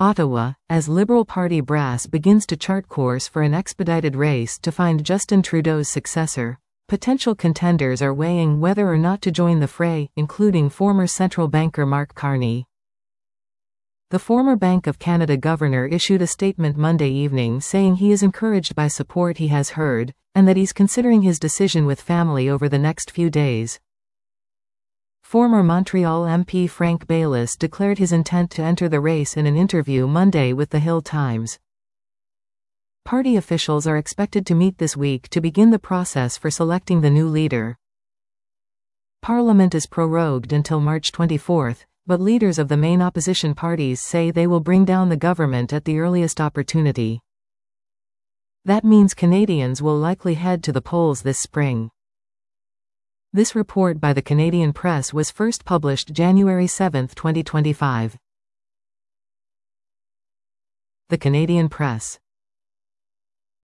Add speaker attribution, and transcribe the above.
Speaker 1: Ottawa, as Liberal Party brass begins to chart course for an expedited race to find Justin Trudeau's successor, potential contenders are weighing whether or not to join the fray, including former central banker Mark Carney. The former Bank of Canada governor issued a statement Monday evening saying he is encouraged by support he has heard, and that he's considering his decision with family over the next few days. Former Montreal MP Frank Baylis declared his intent to enter the race in an interview Monday with The Hill Times. Party officials are expected to meet this week to begin the process for selecting the new leader. Parliament is prorogued until March 24, but leaders of the main opposition parties say they will bring down the government at the earliest opportunity. That means Canadians will likely head to the polls this spring. This report by the Canadian Press was first published January 7, 2025. The Canadian Press.